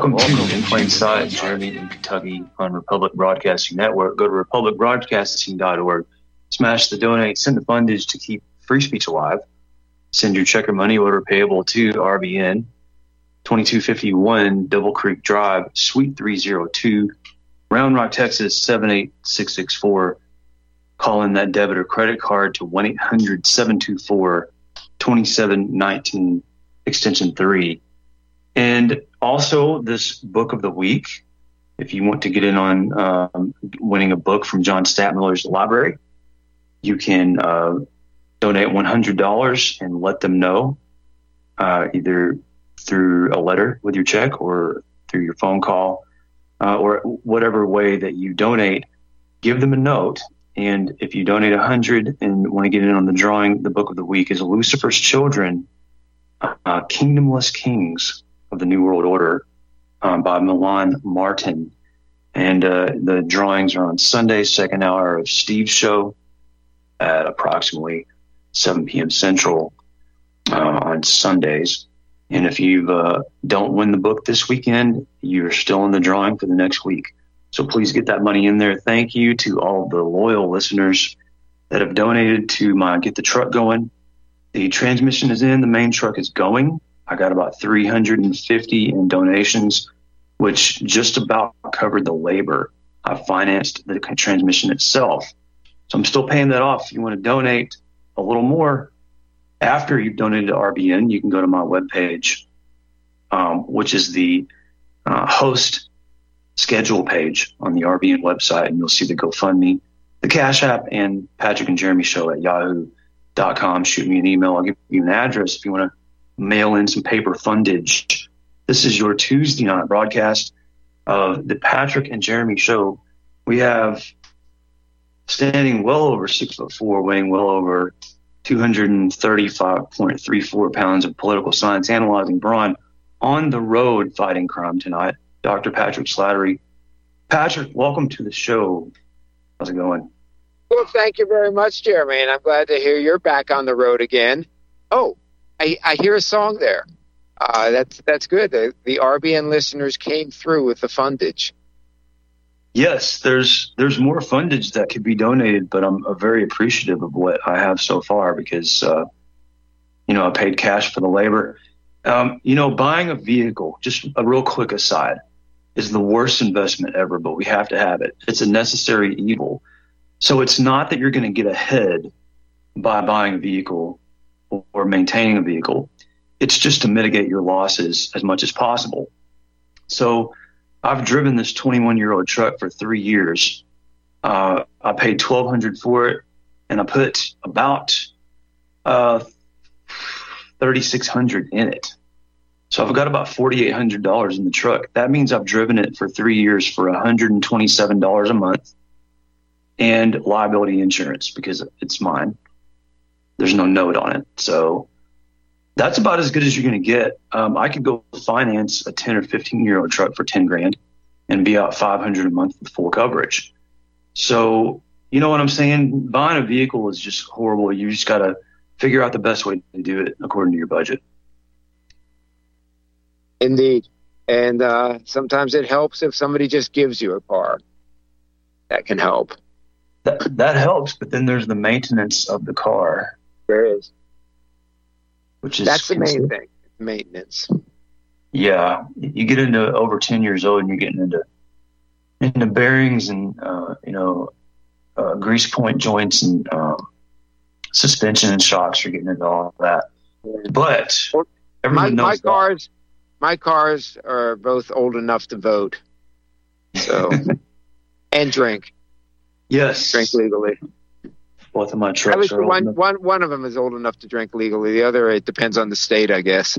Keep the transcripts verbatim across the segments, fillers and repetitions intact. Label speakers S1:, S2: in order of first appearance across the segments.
S1: Welcome to In Plain Sight, Journey in Kentucky on Republic Broadcasting Network. Go to republic broadcasting dot org. Smash the donate, send the fundage to keep free speech alive. Send your check or money order payable to R B N, twenty-two fifty-one Double Creek Drive, Suite three oh two, Round Rock, Texas, seven eight six six four. Call in that debit or credit card to one eight hundred seven two four two seven one nine, extension three. And also this book of the week, if you want to get in on um, winning a book from John Stadtmiller's library, you can uh, donate one hundred dollars and let them know, uh, either through a letter with your check or through your phone call, uh, or whatever way that you donate. Give them a note. And if you donate one hundred dollars and want to get in on the drawing, the book of the week is Lucifer's Children, uh, Kingdomless Kings of the New World Order, um, by Milan Martin. And uh, the drawings are on Sunday, second hour of Steve's show at approximately seven p.m. Central uh, on Sundays. And if you uh, don't win the book this weekend, you're still in the drawing for the next week. So please get that money in there. Thank you to all the loyal listeners that have donated to my Get the Truck Going. The transmission is in, the main truck is going. I got about three hundred fifty in donations, which just about covered the labor. I financed the transmission itself. So I'm still paying that off. If you want to donate a little more after you've donated to R B N, you can go to my webpage, um, which is the uh, host schedule page on the R B N website, and you'll see the GoFundMe, the Cash App, and Patrick and Jeremy Show at yahoo dot com. Shoot me an email. I'll give you an address if you want to mail in some paper fundage. This is your Tuesday night broadcast of the Patrick and Jeremy Show. We have standing well over six foot four, weighing well over two hundred thirty-five point three four pounds of political science analyzing brawn on the road fighting crime tonight, Doctor Patrick Slattery. Patrick, welcome to the show. How's it going?
S2: Well, thank you very much, Jeremy, and I'm glad to hear you're back on the road again. Oh, I, I hear a song there. Uh, that's that's good. The, the R B N listeners came through with the fundage.
S1: Yes, there's there's more fundage that could be donated, but I'm uh, very appreciative of what I have so far because, uh, you know, I paid cash for the labor. Um, you know, buying a vehicle, just a real quick aside, is the worst investment ever, but we have to have it. It's a necessary evil. So it's not that you're going to get ahead by buying a vehicle or maintaining a vehicle. It's just to mitigate your losses as much as possible. So I've driven this twenty-one-year-old truck for three years. Uh, I paid twelve hundred dollars for it, and I put about uh, thirty-six hundred dollars in it. So I've got about forty-eight hundred dollars in the truck. That means I've driven it for three years for one hundred twenty-seven dollars a month and liability insurance because it's mine. There's no note on it. So that's about as good as you're going to get. Um, I could go finance a ten or fifteen year old truck for ten grand and be out five hundred a month with full coverage. So, you know what I'm saying? Buying a vehicle is just horrible. You just got to figure out the best way to do it according to your budget.
S2: Indeed. And uh, sometimes it helps if somebody just gives you a car. That can help.
S1: That, that helps, but then there's the maintenance of the car.
S2: There is.
S1: Which is
S2: That's the main thing, maintenance.
S1: Yeah. You get into over ten years old and you're getting into into bearings and, uh, you know, uh, grease point joints and um, suspension and shocks. You're getting into all that. But
S2: my,
S1: knows
S2: my
S1: that.
S2: cars, my cars are both old enough to vote. So, and drink.
S1: Yes.
S2: Drink legally.
S1: Both of my trucks
S2: At least
S1: are old
S2: one,
S1: enough.
S2: one, one of them is old enough to drink legally. The other, it depends on the state, I guess.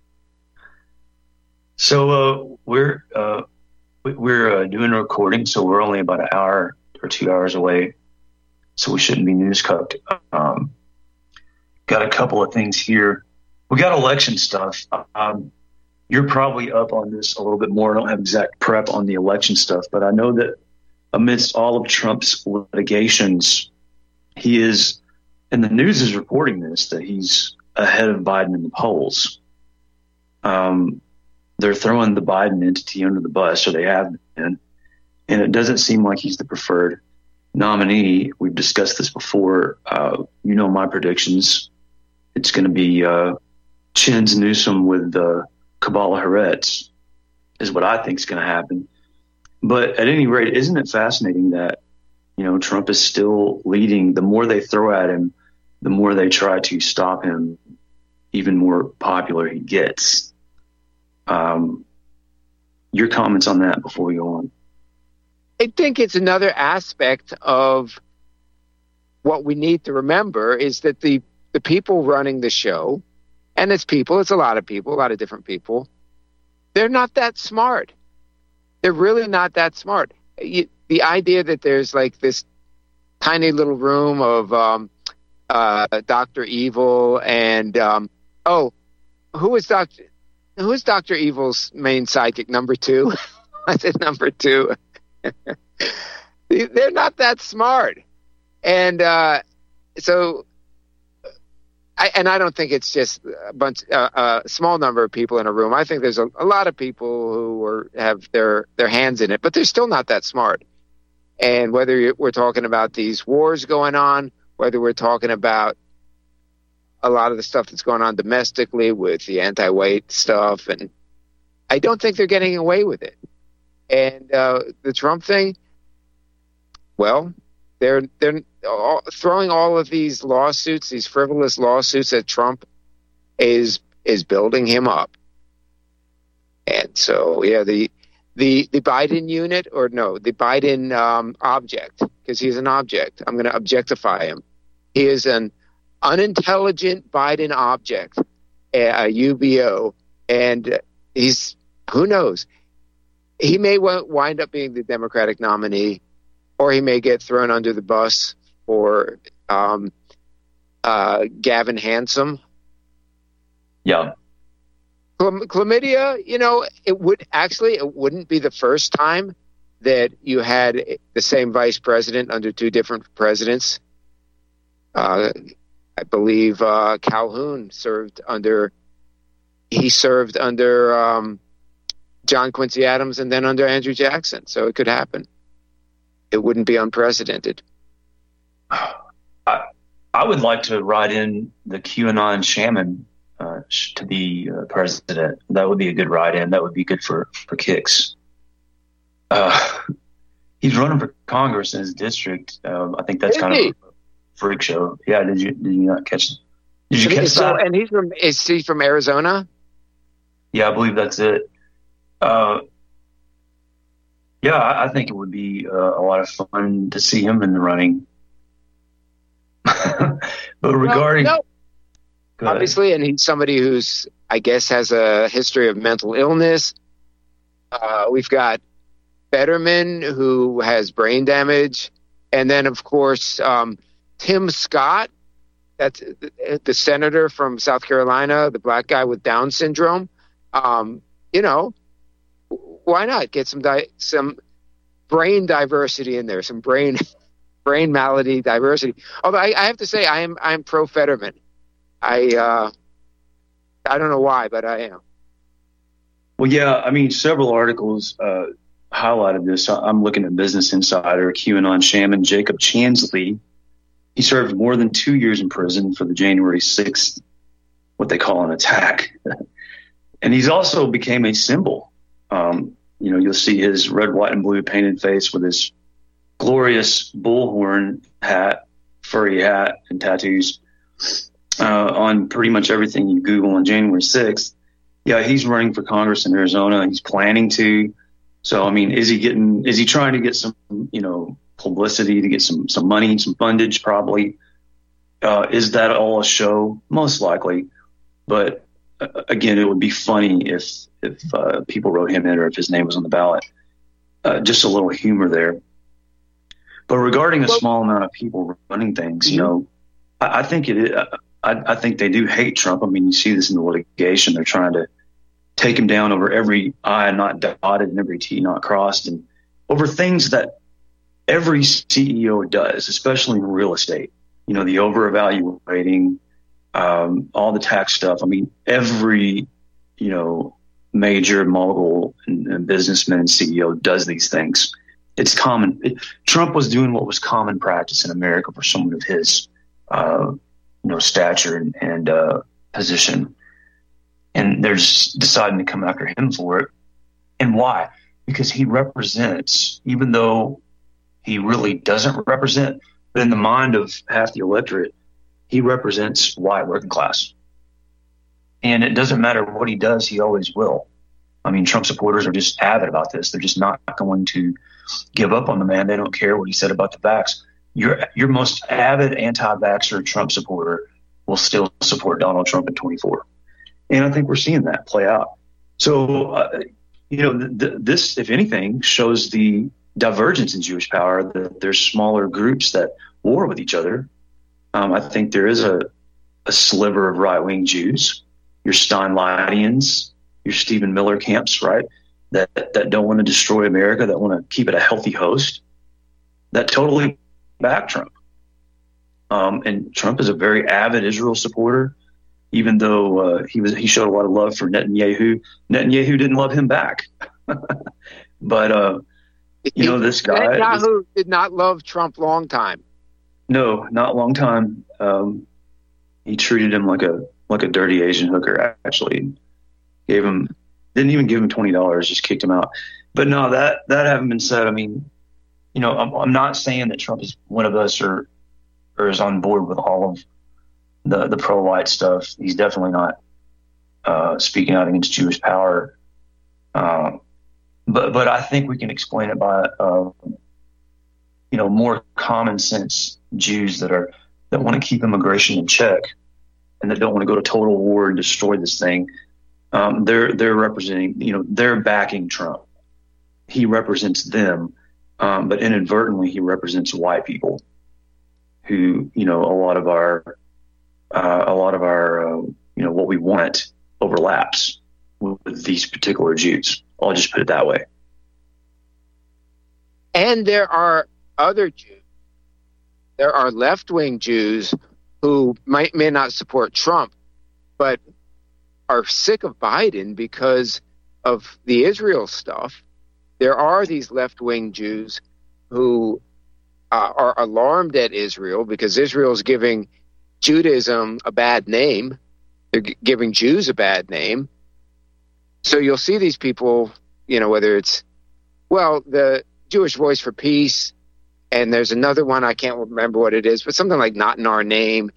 S1: So uh, we're uh, we're uh, doing a recording, so we're only about an hour or two hours away, so we shouldn't be news cooked. Um, got a couple of things here. We got election stuff. Um, you're probably up on this a little bit more. I don't have exact prep on the election stuff, but I know that amidst all of Trump's litigations, he is, and the news is reporting this, that he's ahead of Biden in the polls. Um, they're throwing the Biden entity under the bus, or they have been, and it doesn't seem like he's the preferred nominee. We've discussed this before. Uh, you know my predictions. It's going to be uh, Chins Newsom with uh, Kamala Harris is what I think is going to happen. But at any rate, isn't it fascinating that, you know, Trump is still leading? The more they throw at him, the more they try to stop him, even more popular he gets. Um, your comments on that before we go on?
S2: I think it's another aspect of what we need to remember is that the, the people running the show, and it's people, it's a lot of people, a lot of different people, they're not that smart. They're really not that smart. You, the idea that there's like this tiny little room of um, uh, Doctor Evil and, um, oh, who is Doctor Who is Doctor Evil's main sidekick? Number two? I said number two. They're not that smart. And uh, so, I, and I don't think it's just a bunch, uh, a small number of people in a room. I think there's a, a lot of people who are, have their, their hands in it, but they're still not that smart. And whether we're talking about these wars going on, whether we're talking about a lot of the stuff that's going on domestically with the anti-white stuff, and I don't think they're getting away with it. And uh, the Trump thing, well, they're they're all, throwing all of these lawsuits, these frivolous lawsuits at Trump, is is building him up. And so, yeah, the the the Biden unit, or no, the Biden um, object, because he's an object. I'm going to objectify him. He is an unintelligent Biden object, a U B O, and he's, who knows? He may wind up being the Democratic nominee, or he may get thrown under the bus for um, uh, Gavin Handsome.
S1: Yeah.
S2: Chlam- chlamydia, you know, it would actually, it wouldn't be the first time that you had the same vice president under two different presidents. Uh, I believe uh, Calhoun served under, he served under um, John Quincy Adams and then under Andrew Jackson. So it could happen. It wouldn't be unprecedented.
S1: I, I would like to write in the QAnon shaman uh, to be uh, president. That would be a good write-in. That would be good for, for kicks. Uh, he's running for Congress in his district. Um, I think that's
S2: Is
S1: kind
S2: he?
S1: of a freak show. Yeah, did you did you not catch? Did you
S2: And
S1: catch
S2: he's- so,
S1: that?
S2: and he's from, is he from Arizona?
S1: Yeah, I believe that's it. Uh, yeah, I, I think it would be uh, a lot of fun to see him in the running. But regarding,
S2: Well, no,
S1: go ahead.
S2: obviously, and he's somebody who's, I guess, has a history of mental illness. Uh, we've got Fetterman, who has brain damage, and then, of course, um, Tim Scott, that's the, the senator from South Carolina, the black guy with Down syndrome. Um, you know, why not get some di- some brain diversity in there, some brain brain malady diversity? Although I, I have to say, I am I'm pro Fetterman. I uh, I don't know why, but I am.
S1: Well, yeah, I mean, several articles uh, highlighted this. I'm looking at Business Insider. QAnon shaman Jacob Chansley, he served more than two years in prison for the January sixth, what they call an attack. And he's also became a symbol. Um, you know, you'll see his red, white, and blue painted face with his glorious bullhorn hat, furry hat, and tattoos uh, on pretty much everything you Google on January sixth. Yeah, he's running for Congress in Arizona. He's planning to. So, I mean, is he getting, is he trying to get some, you know, publicity, to get some, some money, some fundage probably? Uh, is that all a show? Most likely. But uh, again, it would be funny if, if uh, people wrote him in or if his name was on the ballot. Uh, just a little humor there. But regarding a
S2: Well,
S1: small amount of people running things, you know, I, I think it. I, I think they do hate Trump. I mean, you see this in the litigation. They're trying to take him down over every I not dotted and every T not crossed, and over things that every C E O does, especially in real estate. You know, the over evaluating, um, all the tax stuff. I mean, every, you know, major mogul and, and businessman and C E O does these things. It's common. It, Trump was doing what was common practice in America for someone of his, uh, you know, stature and, and uh, position. And they're just deciding to come after him for it. And why? Because he represents, even though he really doesn't represent, but in the mind of half the electorate, he represents white working class. And it doesn't matter what he does, he always will. I mean, Trump supporters are just avid about this. They're just not going to give up on the man. They don't care what he said about the vax. Your your most avid anti-vaxxer Trump supporter will still support Donald Trump in twenty-four. And I think we're seeing that play out. So, uh, you know, th- th- this, if anything, shows the divergence in Jewish power. That there's smaller groups that war with each other. Um, I think there is a, a sliver of right-wing Jews, your Steinleinians, your Stephen Miller camps, right, that that don't want to destroy America, that want to keep it a healthy host, that totally back Trump. Um, and Trump is a very avid Israel supporter, even though uh, he was he showed a lot of love for Netanyahu. Netanyahu didn't love him back. But, uh, you know, this guy.
S2: Netanyahu this, did not love Trump long time.
S1: No, not long time. Um, he treated him like a like a dirty Asian hooker, actually. Gave him, didn't even give him twenty dollars, just kicked him out. But no, that, that having been said, I mean, you know, I'm, I'm not saying that Trump is one of us or, or is on board with all of the, the pro-white stuff. He's definitely not uh, speaking out against Jewish power. Um, but, but I think we can explain it by, uh, you know, more common sense Jews that are, that want to keep immigration in check and that don't want to go to total war and destroy this thing. Um, they're they're representing, you know, they're backing Trump. He represents them, um, but inadvertently he represents white people, who, you know, a lot of our uh, a lot of our uh, you know, what we want overlaps with, with these particular Jews. I'll just put it that way.
S2: And there are other Jews. There are left-wing Jews who might may not support Trump, but are sick of Biden because of the Israel stuff. There are these left-wing Jews who uh, are alarmed at Israel because Israel is giving Judaism a bad name. They're g- giving Jews a bad name. So you'll see these people, you know, whether it's, well, the Jewish Voice for Peace, and there's another one, I can't remember what it is, but something like Not in Our Name.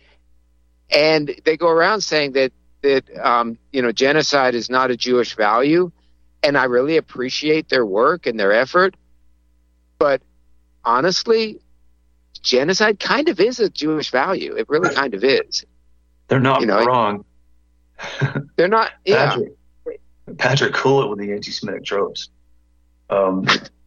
S2: And they go around saying that that, um, you know, genocide is not a Jewish value. And I really appreciate their work and their effort. But honestly, genocide kind of is a Jewish value. It really kind of is.
S1: They're not, you know, wrong.
S2: They're not, yeah.
S1: Patrick, Patrick Coolett with the anti-Semitic tropes. Um,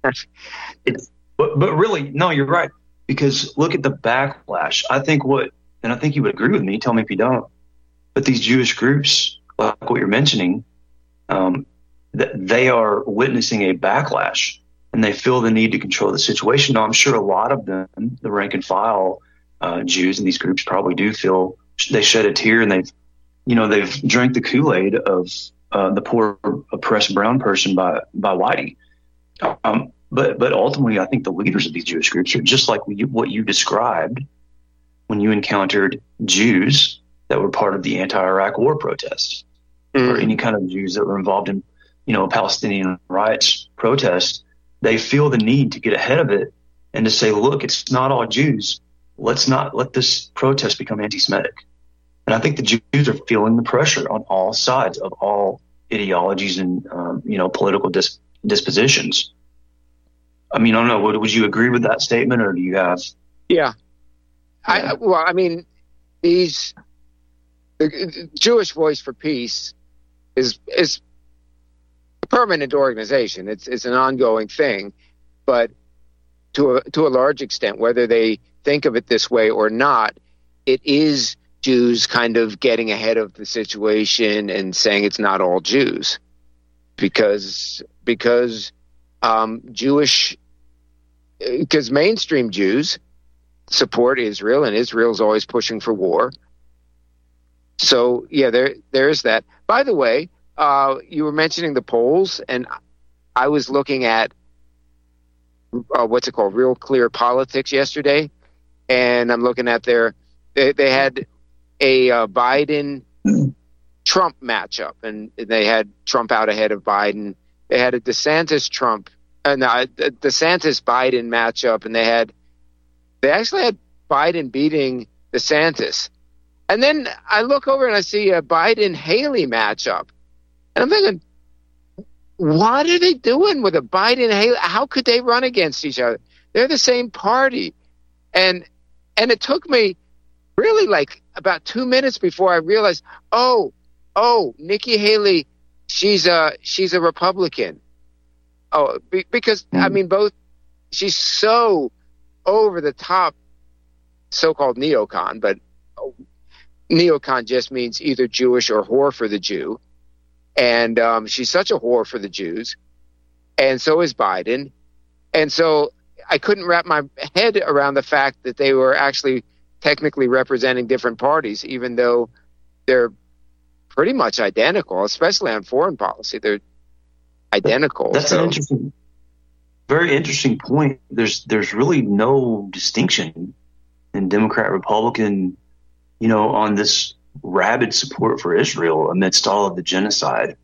S1: it's, but, but really, no, you're right. Because look at the backlash. I think what, and I think you would agree with me, tell me if you don't, but these Jewish groups, like what you're mentioning, um, th- they are witnessing a backlash, and they feel the need to control the situation. Now, I'm sure a lot of them, the rank and file uh, Jews in these groups, probably do feel they shed a tear, and they've, you know, they've drank the Kool-Aid of uh, the poor oppressed brown person by by Whitey. Um, but but ultimately, I think the leaders of these Jewish groups are just like what you, what you described when you encountered Jews that were part of the anti-Iraq war protests, mm. or any kind of Jews that were involved in, you know, Palestinian rights protest. They feel the need to get ahead of it and to say, look, it's not all Jews. Let's not let this protest become anti-Semitic. And I think the Jews are feeling the pressure on all sides of all ideologies and, um, you know, political dis- dispositions. I mean, I don't know. Would, would you agree with that statement, or do you have?
S2: Yeah. yeah. I, well, I mean, these, the Jewish Voice for Peace is is a permanent organization. It's it's an ongoing thing, but to a to a large extent, whether they think of it this way or not, it is Jews kind of getting ahead of the situation and saying it's not all Jews, because because um, Jewish because mainstream Jews support Israel, and Israel's always pushing for war. So, yeah, there there is that. By the way, uh, you were mentioning the polls, and I was looking at uh, what's it called, Real Clear Politics yesterday, and I'm looking at their they, they had a uh, Biden Trump matchup, and they had Trump out ahead of Biden. They had a DeSantis Trump, uh, no, a DeSantis Biden matchup, and they had they actually had Biden beating DeSantis. And then I look over and I see a Biden Haley matchup, and I'm thinking, what are they doing with a Biden Haley? How could they run against each other? They're the same party, and and it took me really like about two minutes before I realized, oh, oh, Nikki Haley, she's a she's a Republican. Oh, be, because I mean, both she's so over the top, so-called neocon, but oh, neocon just means either Jewish or whore for the Jew, and um, she's such a whore for the Jews, and so is Biden, and so I couldn't wrap my head around the fact that they were actually technically representing different parties, even though they're pretty much identical, especially on foreign policy. They're identical.
S1: That's
S2: so.
S1: an interesting, very interesting point. There's there's really no distinction in Democrat, Republican, you know, on this rabid support for Israel amidst all of the genocide.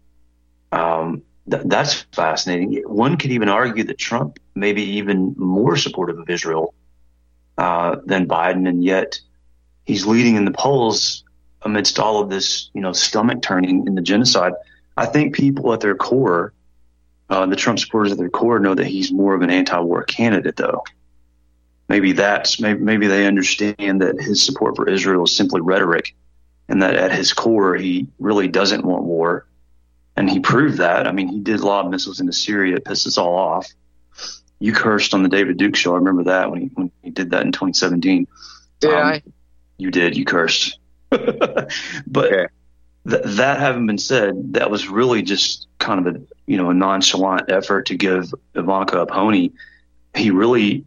S1: Um, th- that's fascinating. One could even argue that Trump may be even more supportive of Israel uh, than Biden, and yet he's leading in the polls amidst all of this, you know, stomach turning in the genocide. I think people at their core, uh, the Trump supporters at their core, know that he's more of an anti-war candidate, though. Maybe that's maybe, maybe they understand that his support for Israel is simply rhetoric, and that at his core he really doesn't want war. And he proved that. I mean, he did lob missiles into Syria. It pissed us all off. You cursed on the David Duke show. I remember that when he when he did that in twenty seventeen.
S2: Did
S1: um,
S2: I?
S1: You did. You cursed. But
S2: okay.
S1: th- that having been said, that was really just kind of a you know a nonchalant effort to give Ivanka a pony. He really,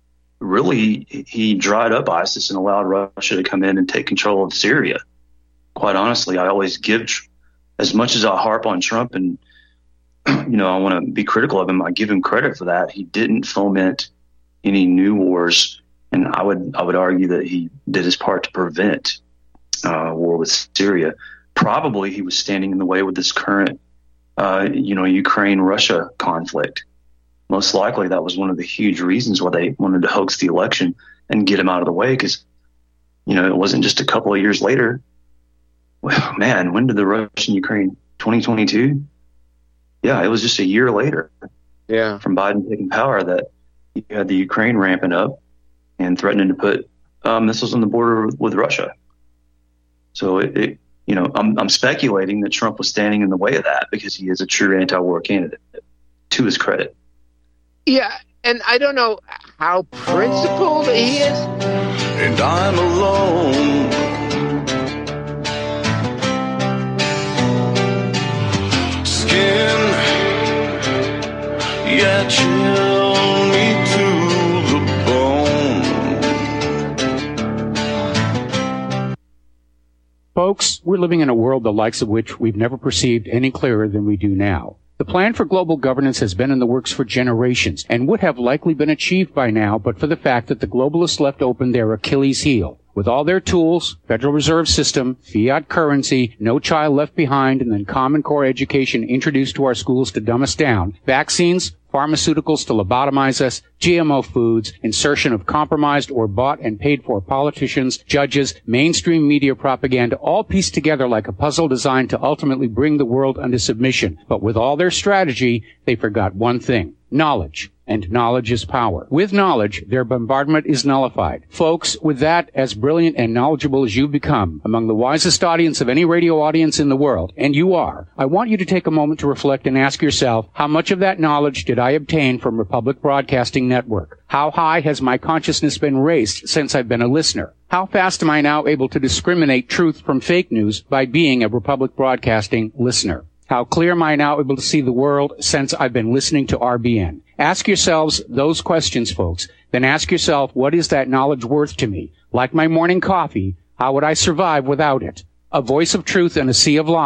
S1: really he dried up ISIS and allowed Russia to come in and take control of Syria. Quite honestly, I always give, as much as I harp on Trump and you know I want to be critical of him, I give him credit for that. He didn't foment any new wars, and I would I would argue that he did his part to prevent uh, war with Syria. Probably he was standing in the way with this current, uh, you know, Ukraine-Russia conflict. Most likely that was one of the huge reasons why they wanted to hoax the election and get him out of the way, because, you know, it wasn't just a couple of years later. Well, man, when did the Russian-Ukraine, twenty twenty-two? Yeah, it was just a year later.
S2: Yeah,
S1: from Biden taking power that you had the Ukraine ramping up and threatening to put uh, missiles on the border with Russia. So, it, it, you know, I'm, I'm speculating that Trump was standing in the way of that because he is a true anti-war candidate, to his credit.
S2: Yeah, and I don't know how principled he is.
S3: And I'm alone. Skin, yeah, chill me to the bone.
S4: Folks, we're living in a world the likes of which we've never perceived any clearer than we do now. The plan for global governance has been in the works for generations and would have likely been achieved by now but for the fact that the globalists left open their Achilles heel. With all their tools, Federal Reserve System, fiat currency, no child left behind, and then Common Core education introduced to our schools to dumb us down, vaccines, pharmaceuticals to lobotomize us, G M O foods, insertion of compromised or bought and paid for politicians, judges, mainstream media propaganda, all pieced together like a puzzle designed to ultimately bring the world under submission. But with all their strategy, they forgot one thing: knowledge. And knowledge is power. With knowledge, their bombardment is nullified. Folks, with that, as brilliant and knowledgeable as you've become, among the wisest audience of any radio audience in the world, and you are, I want you to take a moment to reflect and ask yourself, how much of that knowledge did I obtain from Republic Broadcasting Network? How high has my consciousness been raised since I've been a listener? How fast am I now able to discriminate truth from fake news by being a Republic Broadcasting listener? How clear am I now able to see the world since I've been listening to R B N? Ask yourselves those questions, folks. Then ask yourself, what is that knowledge worth to me? Like my morning coffee, how would I survive without it? A voice of truth in a sea of lies.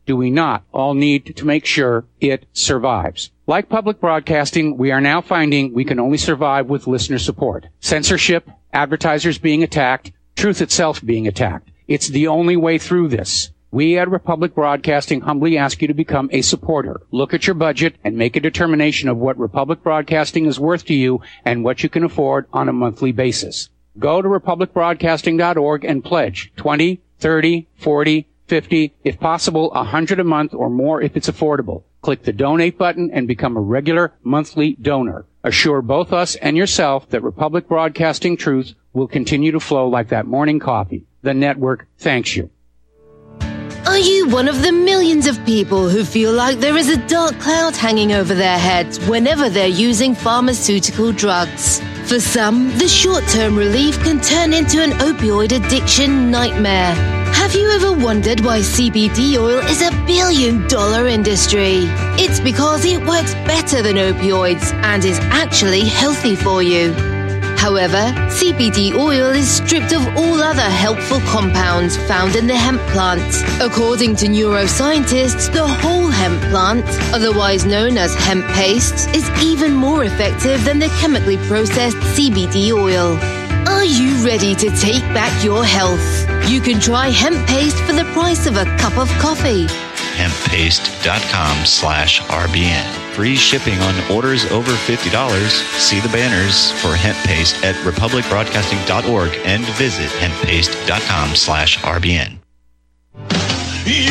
S4: do we not all need to make sure it survives? Like public broadcasting, we are now finding we can only survive with listener support. Censorship, advertisers being attacked, truth itself being attacked. It's the only way through this. We at Republic Broadcasting humbly ask you to become a supporter. Look at your budget and make a determination of what Republic Broadcasting is worth to you and what you can afford on a monthly basis. Go to republic broadcasting dot org and pledge twenty, thirty, forty, fifty, if possible, one hundred a month or more if it's affordable. Click the donate button and become a regular monthly donor. Assure both us and yourself that Republic Broadcasting truth will continue to flow like that morning coffee. The network thanks you.
S5: Are you one of the millions of people who feel like there is a dark cloud hanging over their heads whenever they're using pharmaceutical drugs? For some, the short-term relief can turn into an opioid addiction nightmare. Have you ever wondered why C B D oil is a billion-dollar industry? It's because it works better than opioids and is actually healthy for you. However, C B D oil is stripped of all other helpful compounds found in the hemp plant. According to neuroscientists, the whole hemp plant, otherwise known as hemp paste, is even more effective than the chemically processed C B D oil. Are you ready to take back your health? You can try hemp paste for the price of a cup of coffee.
S6: hemppaste.com slash RBN. Free shipping on orders over fifty dollars. See the banners for hemp paste at republic broadcasting dot org and visit hemppaste.com slash RBN.
S3: You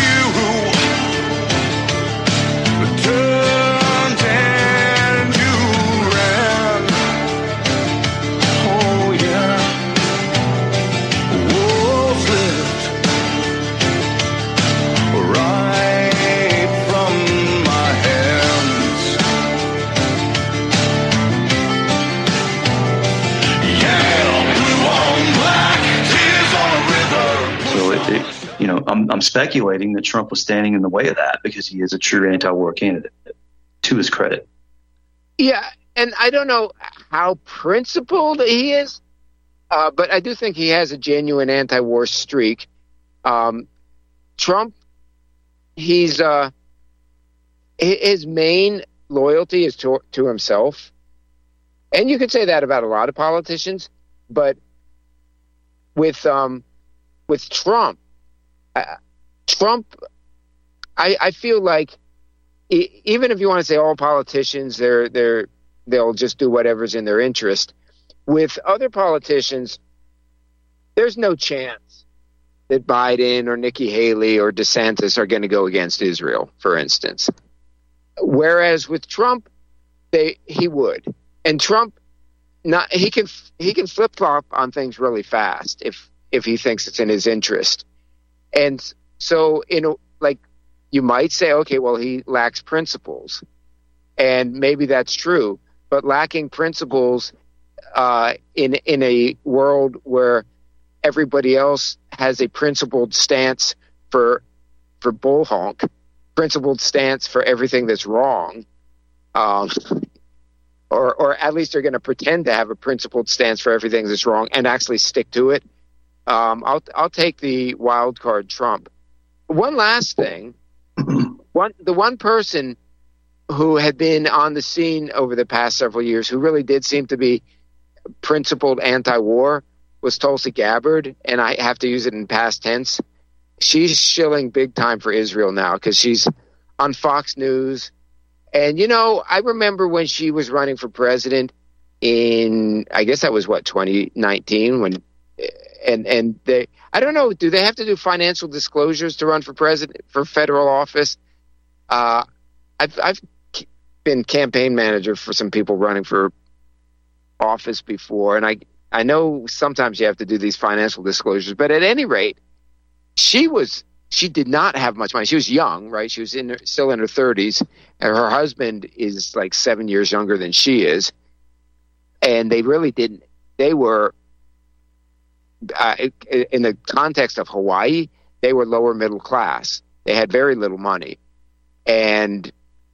S3: turned and you ran. Oh yeah. Oh, flipped right from my hands. Yeah, blue on black, tears on a river.
S1: So it, it you know, I'm, I'm speculating that Trump was standing in the way of that because he is a true anti-war candidate, to his credit.
S2: Yeah, and I don't know how principled he is, uh, but I do think he has a genuine anti-war streak. Um, Trump, he's uh, his main loyalty is to, to himself, and you could say that about a lot of politicians. But with um, with Trump. Uh, Trump, I, I feel like e- even if you want to say all politicians, they're they're they'll just do whatever's in their interest. With other politicians, there's no chance that Biden or Nikki Haley or DeSantis are going to go against Israel, for instance. Whereas with Trump, they he would, and Trump, not he can he can flip flop on things really fast if if he thinks it's in his interest. And so, you know, like you might say, okay, well, he lacks principles, and maybe that's true. But lacking principles uh, in in a world where everybody else has a principled stance for for bull honk, principled stance for everything that's wrong, um, or or at least they're going to pretend to have a principled stance for everything that's wrong and actually stick to it. Um, I'll I'll take the wild card Trump. One last thing, one the one person who had been on the scene over the past several years who really did seem to be principled anti-war was Tulsi Gabbard, and I have to use it in past tense. She's shilling big time for Israel now because she's on Fox News, and you know I remember when she was running for president in I guess that was what twenty nineteen when. And and they, I don't know, do they have to do financial disclosures to run for president, for federal office? Uh, I've I've been campaign manager for some people running for office before, and I I know sometimes you have to do these financial disclosures. But at any rate, she was she did not have much money. She was young, right? She was in her, still in her thirties, and her husband is like seven years younger than she is, and they really didn't. They were. Uh, in the context of Hawaii, they were lower middle class. They had very little money. And,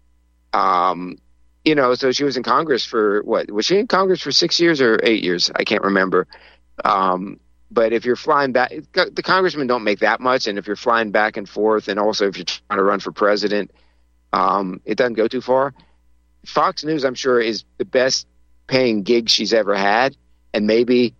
S2: um, you know, so she was in Congress for what? Was she in Congress for six years or eight years? I can't remember. Um, but if you're flying back, the congressmen don't make that much. And if you're flying back and forth, and also if you're trying to run for president, um, it doesn't go too far. Fox News, I'm sure, is the best paying gig she's ever had. And maybe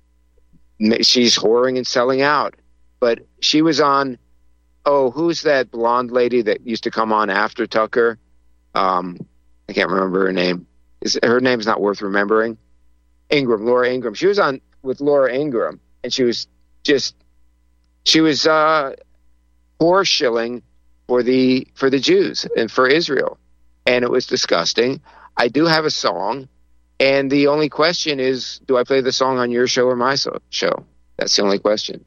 S2: she's whoring and selling out. But she was on, oh, who's that blonde lady that used to come on after Tucker? Um, I can't remember her name. Is, her name's not worth remembering. Ingram, Laura Ingram. She was on with Laura Ingram, and she was just, she was uh, whore shilling for the for the Jews and for Israel, and it was disgusting. I do have a song, and the only question is, do I play the song on your show or my so- show? That's the only question.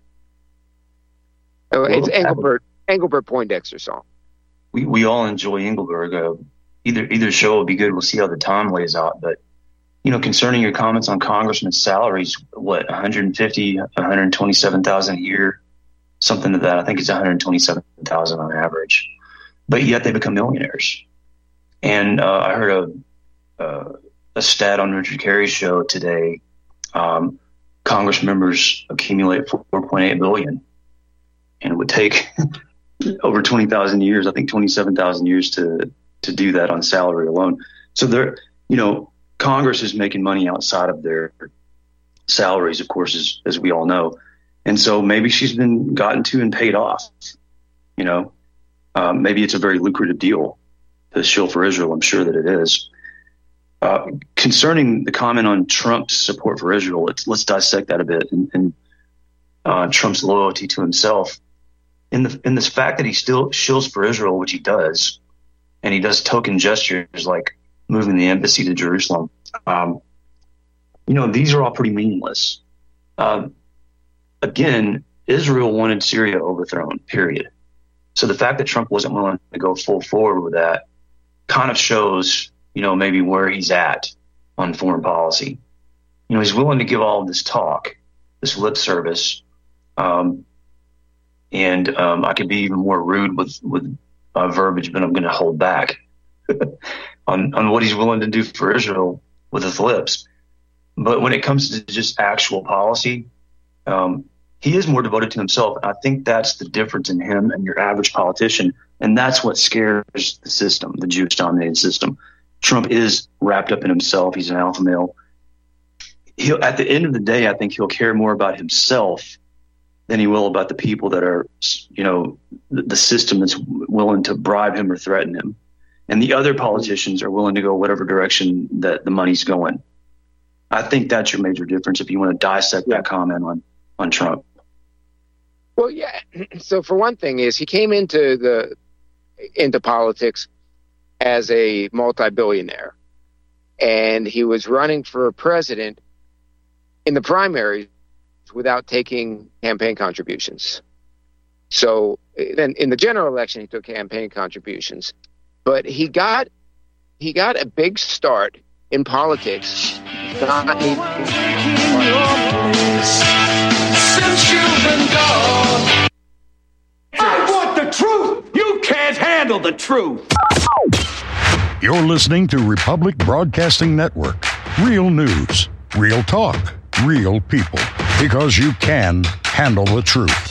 S2: Oh, it's Engelbert Engelbert Poindexter song.
S1: We we all enjoy Engelberg. Uh, either either show will be good. We'll see how the time lays out. But you know, concerning your comments on congressmen's salaries, what one hundred fifty, one hundred twenty-seven thousand a year, something to that. I think it's one hundred twenty-seven thousand on average. But yet they become millionaires. And uh, I heard a uh, a stat on Richard Carey's show today. Um, Congress members accumulate four point eight billion. And it would take over twenty thousand years, I think twenty-seven thousand years to, to do that on salary alone. So they're, you know, Congress is making money outside of their salaries, of course, as, as we all know. And so maybe she's been gotten to and paid off, you know, um, maybe it's a very lucrative deal to shill for Israel. I'm sure that it is. Uh, concerning the comment on Trump's support for Israel, let's, let's dissect that a bit and, and uh, Trump's loyalty to himself. In the in this fact that he still shills for Israel, which he does, and he does token gestures like moving the embassy to Jerusalem, um, you know, these are all pretty meaningless. Uh, again, Israel wanted Syria overthrown, period. So the fact that Trump wasn't willing to go full forward with that kind of shows, you know, maybe where he's at on foreign policy. You know, he's willing to give all of this talk, this lip service, um, And um, I could be even more rude with with uh, verbiage, but I'm going to hold back on on what he's willing to do for Israel with his lips. But when it comes to just actual policy, um, he is more devoted to himself. And I think that's the difference in him and your average politician. And that's what scares the system, the Jewish-dominated system. Trump is wrapped up in himself. He's an alpha male. He'll, at the end of the day, I think he'll care more about himself than he will about the people that are, you know, the, the system that's willing to bribe him or threaten him. And the other politicians are willing to go whatever direction that the money's going. I think that's your major difference if you want to dissect that comment on, on Trump.
S2: Well, yeah. So for one thing is he came into the into politics as a multi-billionaire, and he was running for president in the primaries without taking campaign contributions. So then in the general election, he took campaign contributions, but he got he got a big start in politics. Not
S3: Since you've been gone, I want the truth. You can't handle the truth.
S7: You're listening to Republic Broadcasting Network. Real news, real talk, real people. Because you can handle the truth.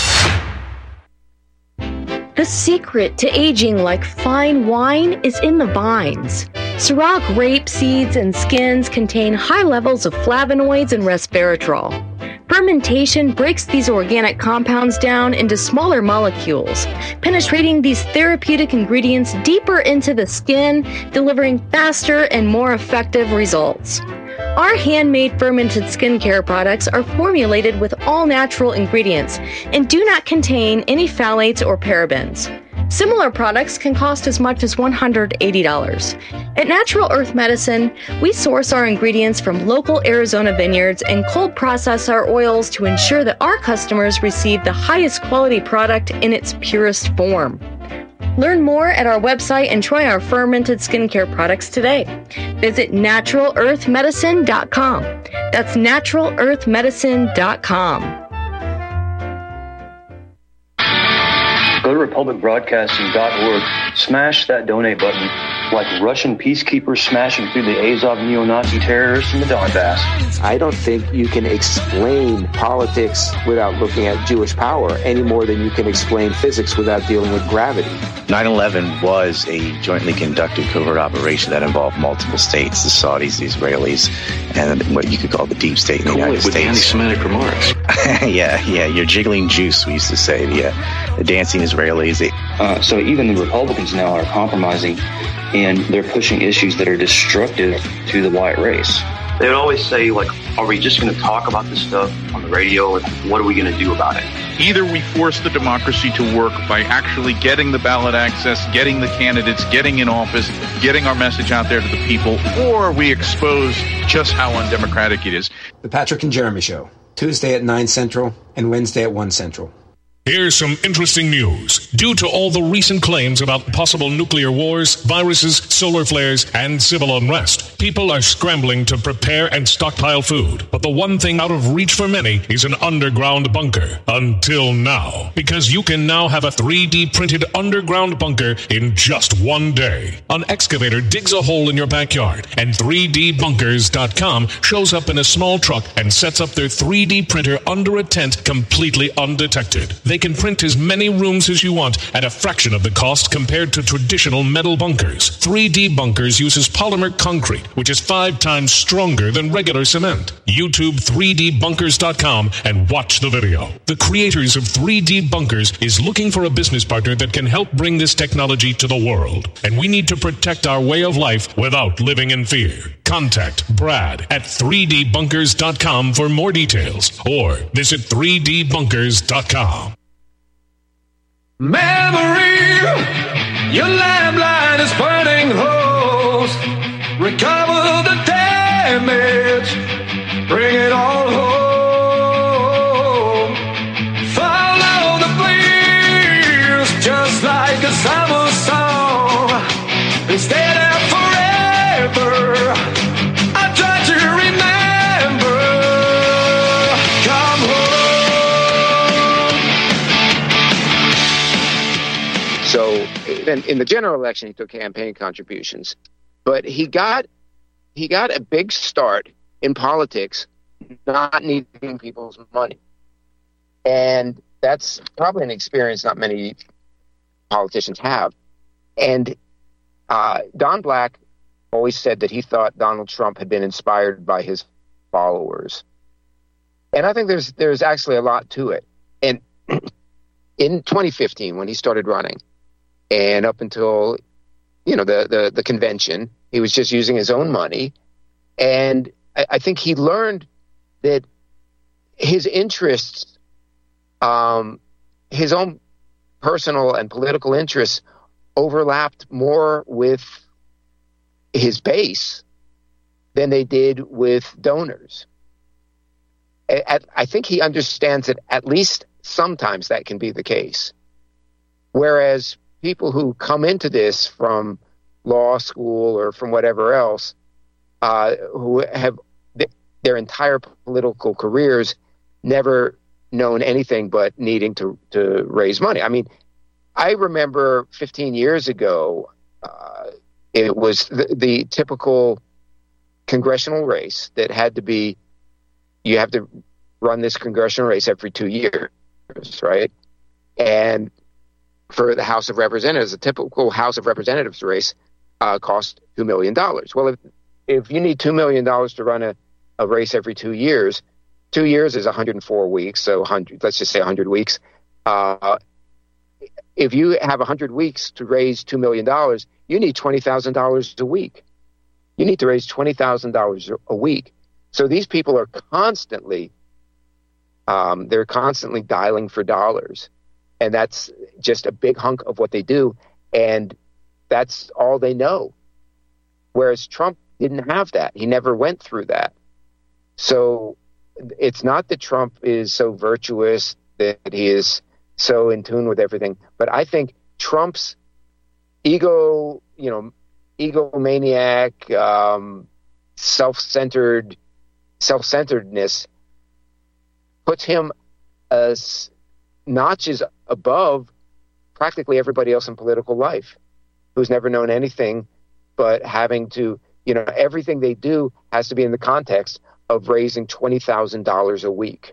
S8: The secret to aging like fine wine is in the vines. Syrah grape seeds and skins contain high levels of flavonoids and resveratrol. Fermentation breaks these organic compounds down into smaller molecules, penetrating these therapeutic ingredients deeper into the skin, delivering faster and more effective results. Our handmade fermented skincare products are formulated with all natural ingredients and do not contain any phthalates or parabens. Similar products can cost as much as one hundred eighty dollars. At Natural Earth Medicine, we source our ingredients from local Arizona vineyards and cold process our oils to ensure that our customers receive the highest quality product in its purest form. Learn more at our website and try our fermented skincare products today. Visit natural earth medicine dot com. That's natural earth medicine dot com.
S1: Go to republic broadcasting dot org, smash that donate button like Russian peacekeepers smashing through the Azov neo-Nazi terrorists in the Donbass.
S2: I don't think you can explain politics without looking at Jewish power any more than you can explain physics without dealing with gravity.
S9: nine eleven was a jointly conducted covert operation that involved multiple states, the Saudis, the Israelis, and what you could call the deep state in the
S10: cool,
S9: United
S10: with
S9: States.
S10: anti-Semitic remarks.
S9: yeah, yeah, you're jiggling juice, we used to say. The, uh, the dancing Israelis. They,
S1: uh, so even the Republicans now are compromising, and they're pushing issues that are destructive to the white race. They would always say, like, are we just going to talk about this stuff on the radio, or what are we going to do about it?
S11: Either we force the democracy to work by actually getting the ballot access, getting the candidates, getting in office, getting our message out there to the people, or we expose just how undemocratic it is.
S12: The Patrick and Jeremy Show, Tuesday at nine Central and Wednesday at one Central.
S13: Here's some interesting news. Due to all the recent claims about possible nuclear wars, viruses, solar flares, and civil unrest, people are scrambling to prepare and stockpile food. But the one thing out of reach for many is an underground bunker. Until now. Because you can now have a three D printed underground bunker in just one day. An excavator digs a hole in your backyard, and three D bunkers dot com shows up in a small truck and sets up their three D printer under a tent completely undetected. They can print as many rooms as you want at a fraction of the cost compared to traditional metal bunkers. three D Bunkers uses polymer concrete, which is five times stronger than regular cement. YouTube three D bunkers dot com and watch the video. The creators of three D Bunkers is looking for a business partner that can help bring this technology to the world. And we need to protect our way of life without living in fear. Contact Brad at three D bunkers dot com for more details, or visit three D bunkers dot com.
S3: Memory, your landline is burning holes. Recover the damage, bring it all home. Follow the flames, just like a summer song. They stay there forever. I try to remember. Come home.
S2: So in, in the general election, he took campaign contributions, but he got he got a big start in politics, not needing people's money, and that's probably an experience not many politicians have. And uh, Don Black always said that he thought Donald Trump had been inspired by his followers, and I think there's there's actually a lot to it. And in twenty fifteen, when he started running, and up until, you know, the, the, the convention, he was just using his own money. And I, I think he learned that his interests, um, his own personal and political interests overlapped more with his base than they did with donors. At, I think he understands that at least sometimes that can be the case. Whereas people who come into this from law school or from whatever else, uh, who have th- their entire political careers never known anything but needing to, to raise money. I mean, I remember fifteen years ago, uh, it was the, the typical congressional race that had to be, you have to run this congressional race every two years, right? And for the House of Representatives, a typical House of Representatives race uh, costs two million dollars. Well, if if you need two million dollars to run a, a race every two years, two years is one hundred four weeks, so one hundred, let's just say one hundred weeks. Uh, if you have one hundred weeks to raise two million dollars, you need twenty thousand dollars a week. You need to raise twenty thousand dollars a week. So these people are constantly, um, they're constantly dialing for dollars. And that's just a big hunk of what they do. And that's all they know. Whereas Trump didn't have that. He never went through that. So it's not that Trump is so virtuous, that he is so in tune with everything. But I think Trump's ego, you know, egomaniac, um, self-centered, self-centeredness puts him as notches above practically everybody else in political life, who's never known anything but having to, you know, everything they do has to be in the context of raising twenty thousand dollars a week.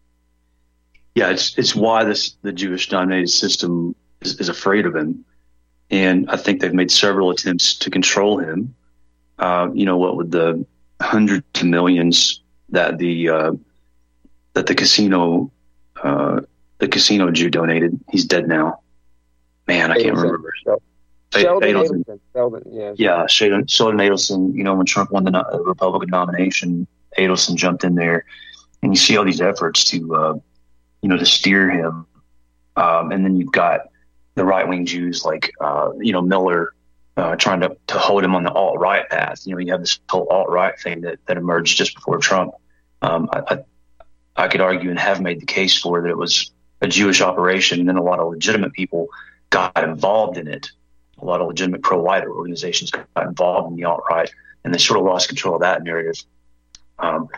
S1: Yeah, it's it's why this the Jewish-dominated system is, is afraid of him. And I think they've made several attempts to control him. Uh, you know, what with the hundreds of millions that the uh, that the casino uh, the casino Jew donated. He's dead now. Man, I can't
S2: Adelson.
S1: remember.
S2: Sheldon
S1: Adelson.
S2: Adelson. Sheldon, yeah.
S1: Yeah, Sheldon, Sheldon Adelson. You know, when Trump won the no- Republican nomination, Adelson jumped in there, and you see all these efforts to, uh, you know, to steer him. Um, and then you've got the right-wing Jews like, uh, you know, Miller uh, trying to, to hold him on the alt-right path. You know, you have this whole alt-right thing that, that emerged just before Trump. Um, I, I, I could argue and have made the case for that it was a Jewish operation, and then a lot of legitimate people got involved in it. A lot of legitimate pro-white organizations got involved in the alt-right, and they sort of lost control of that narrative. Um,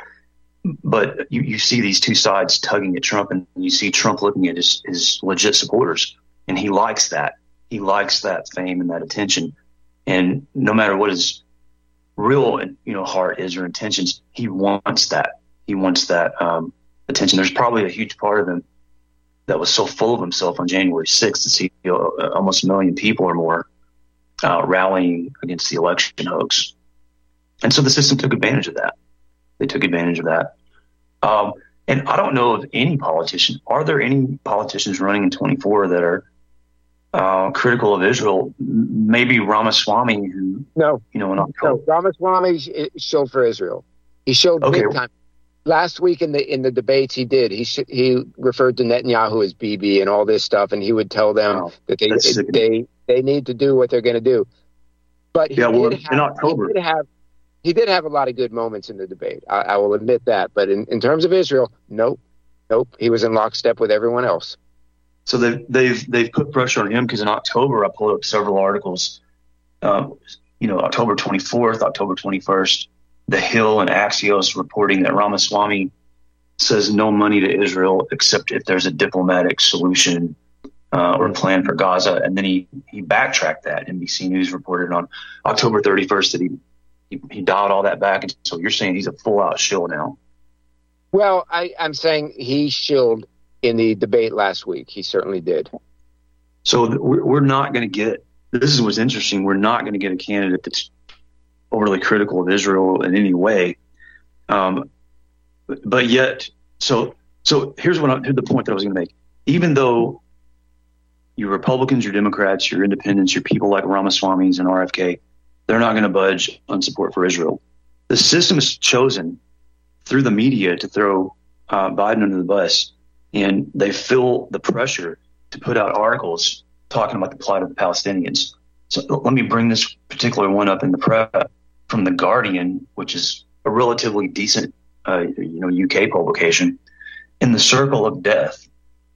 S1: but you, you see these two sides tugging at Trump, and you see Trump looking at his, his legit supporters, and he likes that. He likes that fame and that attention. And no matter what his real, you know, heart is or intentions, he wants that. He wants that um, attention. There's probably a huge part of him that was so full of himself on January sixth to see, you know, almost a million people or more uh, rallying against the election hoax. And so the system took advantage of that. They took advantage of that. Um, and I don't know of any politician. Are there any politicians running in twenty-four that are uh, critical of Israel? Maybe Ramaswamy, who,
S2: no,
S1: you know, in October.
S2: No, Ramaswamy showed for Israel. He showed
S1: okay.
S2: big time. Last week in the in the debates he did, he sh- he referred to Netanyahu as B B and all this stuff, and he would tell them wow. that they they they need to do what they're going to do. But he
S1: yeah, well,
S2: did have,
S1: in October,
S2: he did have he did have a lot of good moments in the debate. I, I will admit that. But in, in terms of Israel, nope, nope, he was in lockstep with everyone else.
S1: So they've they've they've put pressure on him because in October I pulled up several articles. Um, you know, October twenty-fourth, October twenty-first. The Hill and Axios reporting that Ramaswamy says no money to Israel except if there's a diplomatic solution uh, or plan for Gaza. And then he, he backtracked that. N B C News reported on October thirty-first that he, he, he dialed all that back. And so you're saying he's a full-out shill now.
S2: Well, I, I'm saying he shilled in the debate last week. He certainly did.
S1: So th- we're, we're not going to get – this is what's interesting. We're not going to get a candidate that's overly critical of Israel in any way. Um, but yet, so so here's what I, here's the point that I was going to make. Even though you're Republicans, you're Democrats, you're independents, you're people like Ramaswamy's and R F K, they're not going to budge on support for Israel. The system is chosen through the media to throw uh, Biden under the bus, and they feel the pressure to put out articles talking about the plight of the Palestinians. So let me bring this particular one up in the press from The Guardian, which is a relatively decent, uh, you know, U K publication. In the circle of death,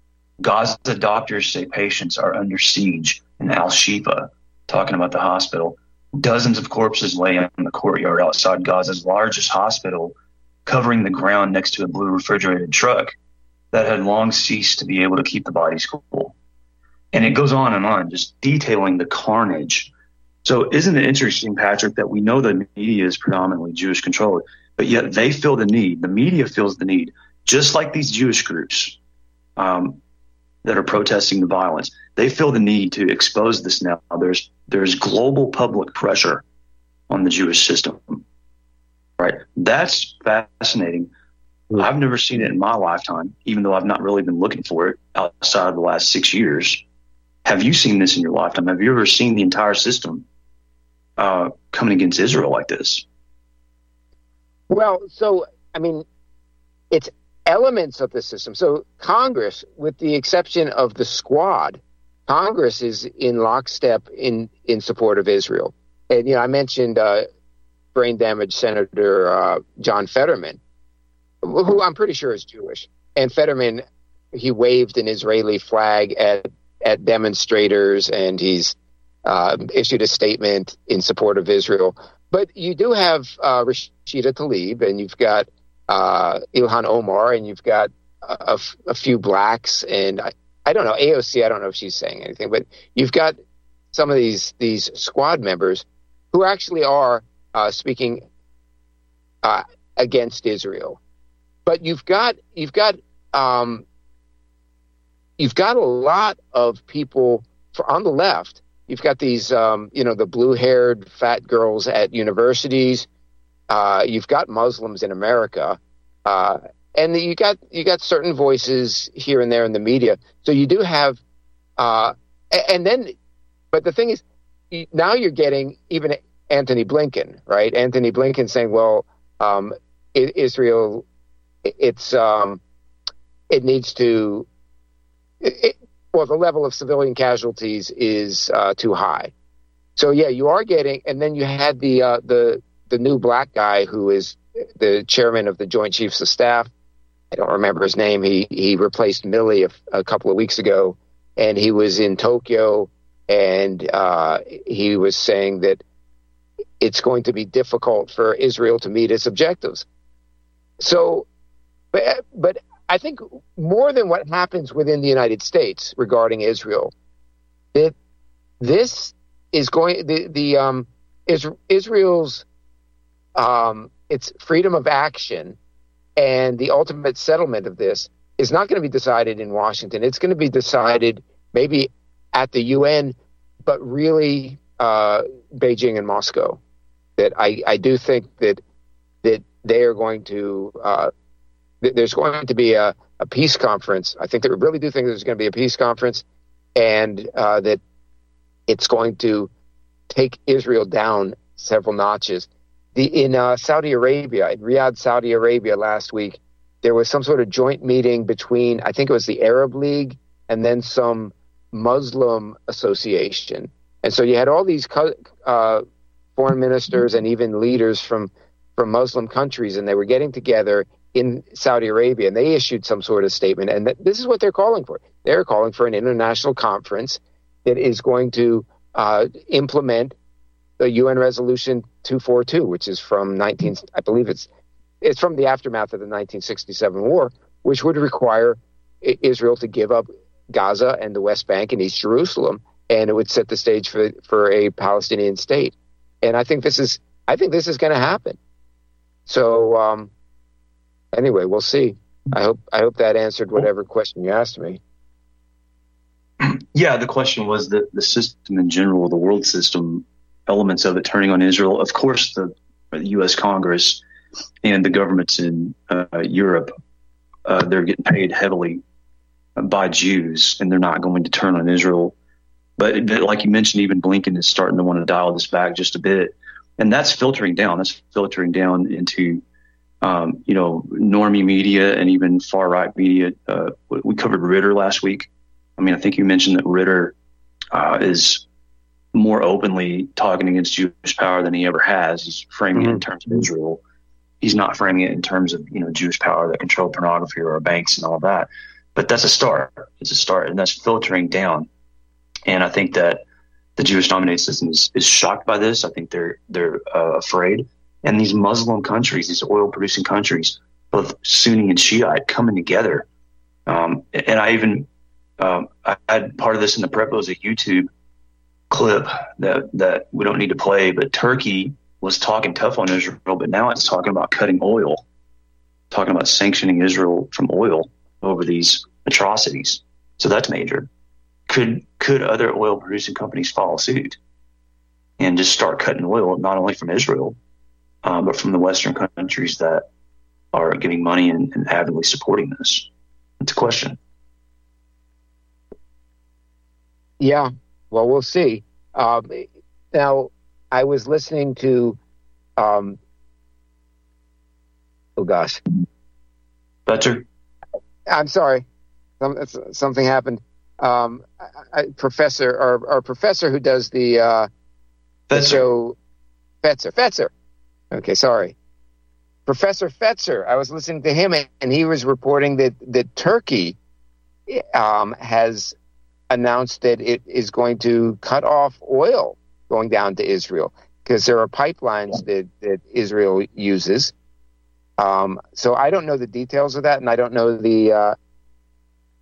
S1: Gaza doctors say patients are under siege in Al-Shifa, talking about the hospital. Dozens of corpses lay in the courtyard outside Gaza's largest hospital, covering the ground next to a blue refrigerated truck that had long ceased to be able to keep the bodies cool. And it goes on and on, just detailing the carnage. So isn't it interesting, Patrick, that we know the media is predominantly Jewish controlled, but yet they feel the need, the media feels the need, just like these Jewish groups um, that are protesting the violence. They feel the need to expose this now. There's there's global public pressure on the Jewish system, right? That's fascinating. I've never seen it in my lifetime, even though I've not really been looking for it outside of the last six years. Have you seen this in your lifetime? Have you ever seen the entire system uh, coming against Israel like this?
S2: Well, so, I mean, it's elements of the system. So Congress, with the exception of the Squad, Congress is in lockstep in, in support of Israel. And, you know, I mentioned uh, brain damaged Senator uh, John Fetterman, who I'm pretty sure is Jewish. And Fetterman, he waved an Israeli flag at, at demonstrators, and he's uh, issued a statement in support of Israel. But you do have uh, Rashida Tlaib, and you've got uh, Ilhan Omar, and you've got a, a few blacks, and I don't know, A O C, I don't know if she's saying anything, but you've got some of these these squad members who actually are uh, speaking uh, against Israel. But you've got you've got um, you've got a lot of people for, on the left. You've got these, um, you know, the blue-haired fat girls at universities. Uh, you've got Muslims in America, uh, and you got you got certain voices here and there in the media. So you do have, uh, and then, but the thing is, now you're getting even Anthony Blinken, right? Anthony Blinken saying, "Well, um, Israel, it's um, it needs to." It, Well, the level of civilian casualties is uh, too high. So yeah, you are getting, and then you had the uh, the the new black guy who is the chairman of the Joint Chiefs of Staff. I don't remember his name. He he replaced Milley a, a couple of weeks ago, and he was in Tokyo, and uh, he was saying that it's going to be difficult for Israel to meet its objectives. So, but but. I think more than what happens within the United States regarding Israel, that this is going the the um, is Israel's um, its freedom of action and the ultimate settlement of this is not going to be decided in Washington. It's going to be decided maybe at the U N, but really uh, Beijing and Moscow. That I, I do think that that they are going to. Uh, There's going to be a, a peace conference. I think they really do think there's going to be a peace conference, and uh, that it's going to take Israel down several notches. The, in uh, Saudi Arabia, in Riyadh, Saudi Arabia last week, there was some sort of joint meeting between, I think it was the Arab League and then some Muslim association. And so you had all these uh, foreign ministers and even leaders from, from Muslim countries, and they were getting together in Saudi Arabia, and they issued some sort of statement, and th- this is what they're calling for. They're calling for an international conference that is going to uh, implement the U N Resolution two forty-two, which is from nineteen, I believe it's it's from the aftermath of the nineteen sixty-seven war, which would require I- Israel to give up Gaza and the West Bank and East Jerusalem, and it would set the stage for for a Palestinian state. And I think this is I think this is going to happen. So. Um, Anyway, we'll see. I hope I hope that answered whatever question you asked me.
S1: Yeah, the question was the, the system in general, the world system, elements of it turning on Israel. Of course, the, the U S Congress and the governments in uh, Europe, uh, they're getting paid heavily by Jews, and they're not going to turn on Israel. But, but like you mentioned, even Blinken is starting to want to dial this back just a bit. And that's filtering down. That's filtering down into Um, you know, normie media and even far right media. Uh, we covered Ritter last week. I mean, I think you mentioned that Ritter uh, is more openly talking against Jewish power than he ever has. He's framing mm-hmm. it in terms of Israel. He's not framing it in terms of, you know, Jewish power that control pornography or our banks and all that. But that's a start. It's a start, and that's filtering down. And I think that the Jewish dominated system is, is shocked by this. I think they're they're uh, afraid. And these Muslim countries, these oil-producing countries, both Sunni and Shiite, coming together. Um, and I even um, I had part of this in the prep. It was a YouTube clip that that we don't need to play. But Turkey was talking tough on Israel, but now it's talking about cutting oil, talking about sanctioning Israel from oil over these atrocities. So that's major. Could could other oil-producing companies follow suit and just start cutting oil, not only from Israel, Um, but from the Western countries that are giving money and, and avidly supporting this? It's a question.
S2: Yeah, well, we'll see. Um, now, I was listening to, um, oh gosh.
S1: Fetzer?
S2: I'm sorry. Some, something happened. Um, I, I, professor, our, our professor who does the, uh, the show, Fetzer, Fetzer. Okay, sorry. Professor Fetzer, I was listening to him, and he was reporting that, that Turkey um, has announced that it is going to cut off oil going down to Israel because there are pipelines that, that Israel uses. Um, so I don't know the details of that, and I don't know the uh,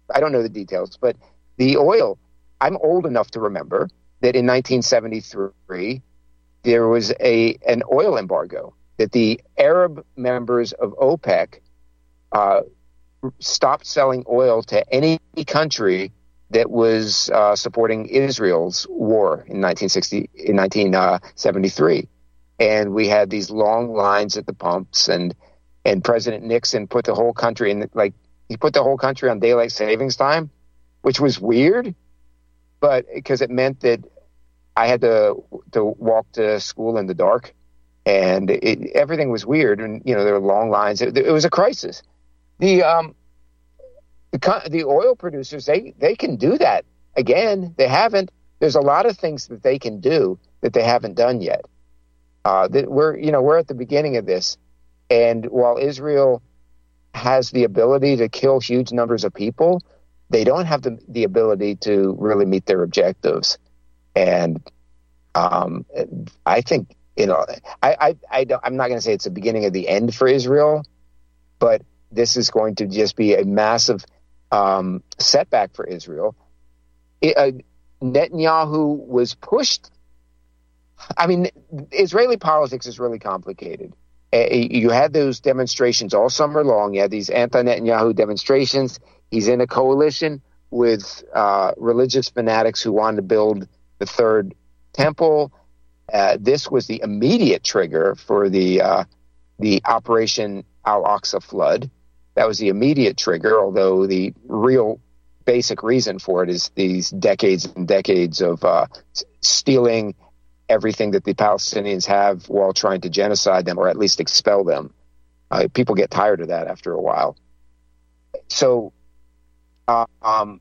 S2: I don't know the details, but the oil, I'm old enough to remember that in nineteen seventy-three, there was a an oil embargo, that the Arab members of OPEC uh, stopped selling oil to any country that was uh, supporting Israel's war in nineteen sixty in nineteen seventy-three, and we had these long lines at the pumps, and and President Nixon put the whole country in like he put the whole country on daylight savings time, which was weird, but because it meant that I had to to walk to school in the dark, and it, everything was weird, and you know there were long lines. It, it was a crisis. The um. The, the oil producers, they, they can do that. Again, they haven't. There's a lot of things that they can do that they haven't done yet. Uh, that we're, you know, we're at the beginning of this. And while Israel has the ability to kill huge numbers of people, they don't have the, the ability to really meet their objectives. And um, I think, you know, I, I, I don't, I'm not going to say it's the beginning of the end for Israel, but this is going to just be a massive Um, setback for Israel. It, uh, Netanyahu was pushed. I mean, Israeli politics is really complicated. Uh, you had those demonstrations all summer long. You had these anti-Netanyahu demonstrations. He's in a coalition with uh, religious fanatics who wanted to build the third temple. Uh, this was the immediate trigger for the uh, the Operation Al-Aqsa flood. That was the immediate trigger, although the real basic reason for it is these decades and decades of uh, stealing everything that the Palestinians have while trying to genocide them or at least expel them. Uh, people get tired of that after a while. So uh, um,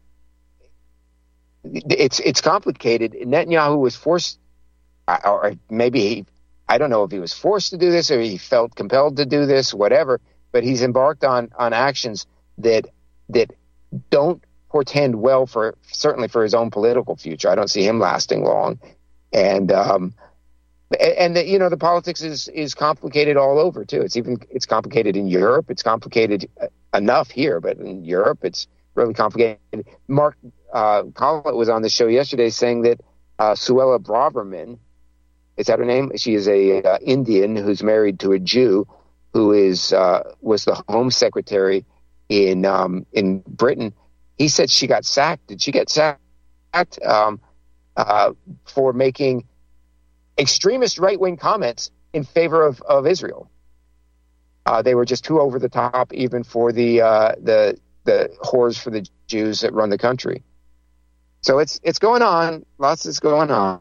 S2: it's it's complicated. Netanyahu was forced, or maybe he, I don't know if he was forced to do this or he felt compelled to do this, whatever. But he's embarked on, on actions that that don't portend well for certainly for his own political future. I don't see him lasting long, and um, and the, you know the politics is is complicated all over too. It's even it's complicated in Europe. It's complicated enough here, but in Europe it's really complicated. Mark uh, Collett was on the show yesterday saying that uh, Suella Braverman, is that her name? She is a uh, Indian who's married to a Jew, who is uh, was the Home Secretary in um, in Britain. He said she got sacked. Did she get sacked um, uh, for making extremist right-wing comments in favor of, of Israel? Uh, they were just too over the top, even for the uh, the the whores for the Jews that run the country. So it's it's going on. Lots is going on.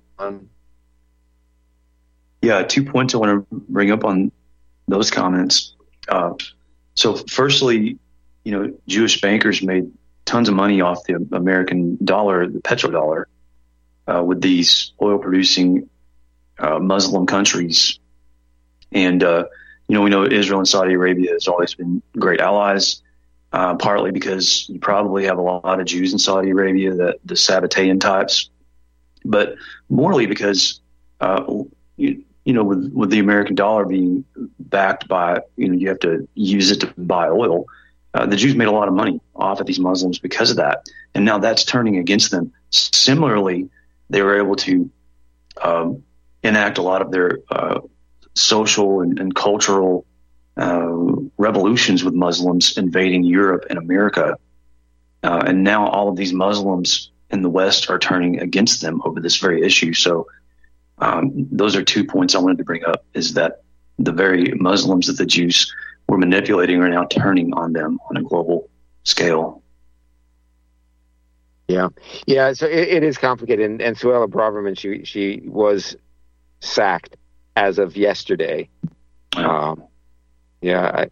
S1: Yeah, two points I want to bring up on those comments. Uh, so firstly, you know, Jewish bankers made tons of money off the American dollar, the petrodollar, uh, with these oil producing uh, Muslim countries. And, uh, you know, we know Israel and Saudi Arabia has always been great allies, uh, partly because you probably have a lot of Jews in Saudi Arabia, the, the Sabbatean types, but morally because, uh, you, you know, with, with the American dollar being backed by, you know, you have to use it to buy oil. Uh, the Jews made a lot of money off of these Muslims because of that. And now that's turning against them. Similarly, they were able to um, enact a lot of their uh, social and, and cultural uh, revolutions with Muslims invading Europe and America. Uh, and now all of these Muslims in the West are turning against them over this very issue. So Um, those are two points I wanted to bring up, is that the very Muslims that the Jews were manipulating are now turning on them on a global scale.
S2: Yeah. Yeah. So it, it is complicated. And, and Suella Braverman, she, she was sacked as of yesterday. Um, yeah. I,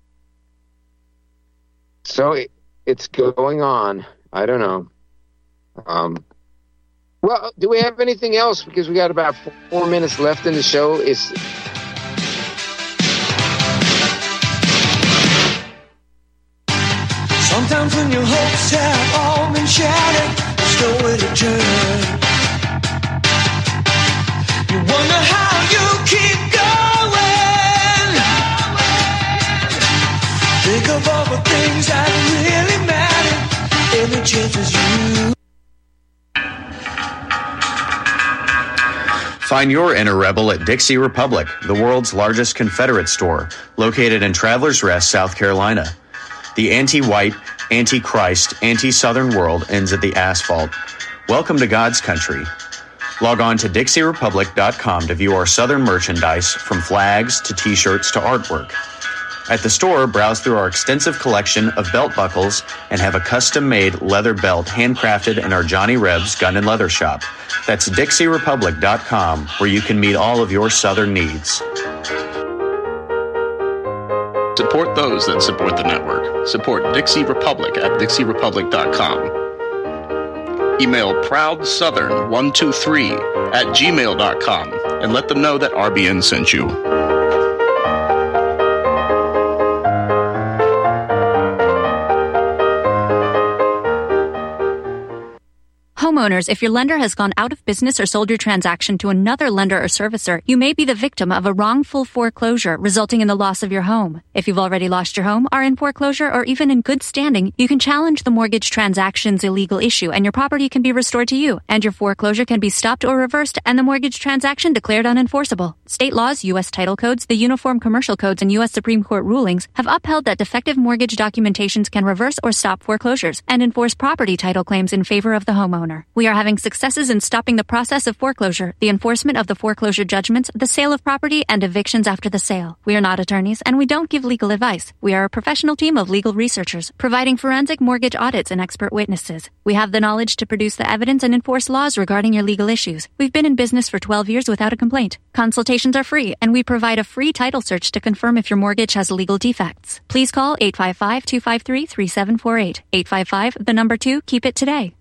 S2: so it, it's going on. I don't know. Um, Well, do we have anything else? Because we got about four minutes left in the show. It's
S3: sometimes when your hopes have all been shattered, there's nowhere to turn. You wonder how you keep going. Think of all the things that really matter in
S6: Find your inner rebel at Dixie Republic, the world's largest Confederate store, located in Travelers Rest, South Carolina. The anti-white, anti-Christ, anti-Southern world ends at the asphalt. Welcome to God's country. Log on to Dixie Republic dot com to view our Southern merchandise, from flags to t-shirts to artwork. At the store, browse through our extensive collection of belt buckles and have a custom-made leather belt handcrafted in our Johnny Rebs Gun and Leather Shop. That's Dixie Republic dot com, where you can meet all of your Southern needs.
S10: Support those that support the network. Support Dixie Republic at Dixie Republic dot com. Email proud southern one two three at gmail dot com and let them know that R B N sent you.
S14: Homeowners, if your lender has gone out of business or sold your transaction to another lender or servicer, you may be the victim of a wrongful foreclosure resulting in the loss of your home. If you've already lost your home, are in foreclosure, or even in good standing, you can challenge the mortgage transaction's illegal issue and your property can be restored to you, and your foreclosure can be stopped or reversed and the mortgage transaction declared unenforceable. State laws, U S title codes, the Uniform Commercial Codes, and U S Supreme Court rulings have upheld that defective mortgage documentations can reverse or stop foreclosures and enforce property title claims in favor of the homeowner. We are having successes in stopping the process of foreclosure, the enforcement of the foreclosure judgments, the sale of property, and evictions after the sale. We are not attorneys, and we don't give legal advice. We are a professional team of legal researchers, providing forensic mortgage audits and expert witnesses. We have the knowledge to produce the evidence and enforce laws regarding your legal issues. We've been in business for twelve years without a complaint. Consultations are free, and we provide a free title search to confirm if your mortgage has legal defects. Please call eight five five, two five three, three seven four eight. eight five five, the number two, keep it today.